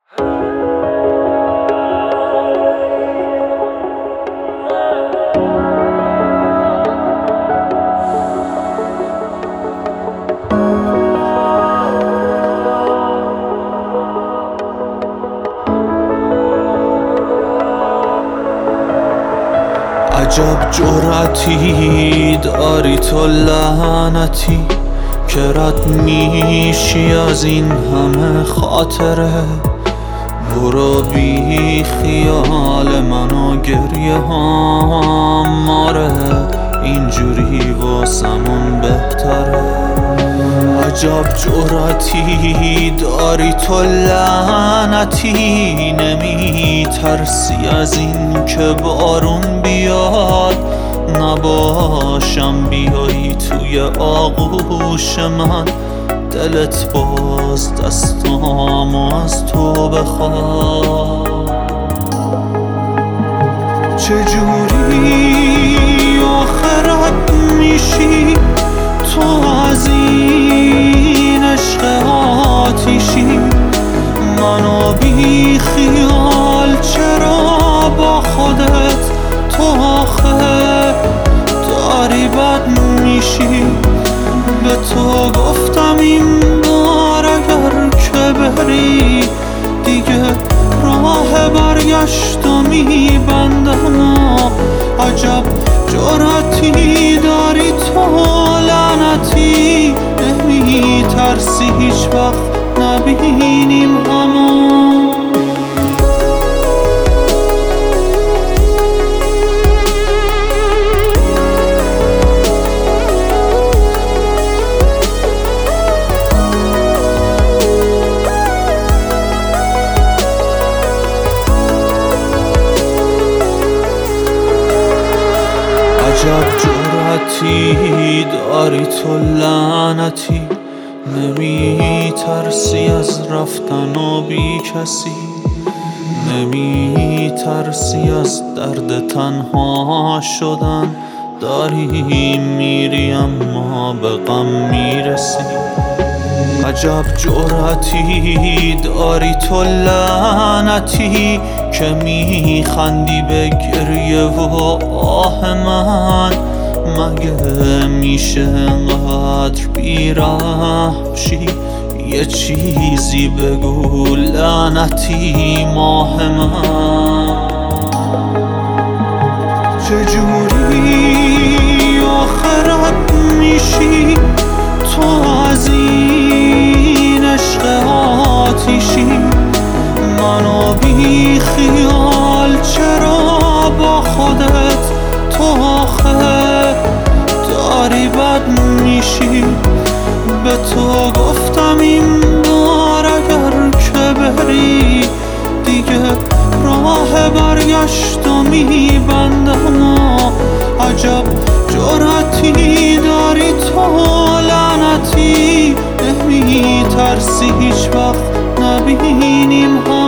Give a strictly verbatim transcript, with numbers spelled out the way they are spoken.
عجب جرأتی داری تو لعنتی که رد میشی از این همه خاطره. برو بی خیال منو گریه ها ماره، اینجوری واسمون بهتره. عجب جرأتی داری تو لعنتی، نمی ترسی از این که بارون بیاد نباشم بیایی توی آغوش من. دلت باز دستامو از تو بخواد. چجوری آخرت میشی تو از این عشق آتیشی؟ منو بی خیال چرا با خودت تو آخه داری بد میشی؟ به تو گفتم این بار اگر که بری دیگه راه برگشت و میبندم. عجب جرأتی داری تو لعنتی، نمی ترسی هیچ وقت نبینیم همون. عجب جرأتی داری تو لعنتی، نمی ترسی از رفتن و بی کسی، نمی ترسی از درد تنها شدن. داری میری اما به غم میرسی. عجب جرأتی داری تو لعنتی که میخندی به گریه و آه من. مگه میشه انقدر بی‌رحم شی؟ یه چیزی بگو لعنتی ماه من. چجوری آخرت میشی تو از این عشق آتیشی؟ منو بی خیال چرا با خودت تو آخه داری بد میشی؟ به تو گفتم این بار اگر که بری دیگه راه برگشت و میبندم. عجب جرأتی داری تو لعنتی، نمی ترسی هیچ وقت نبینیم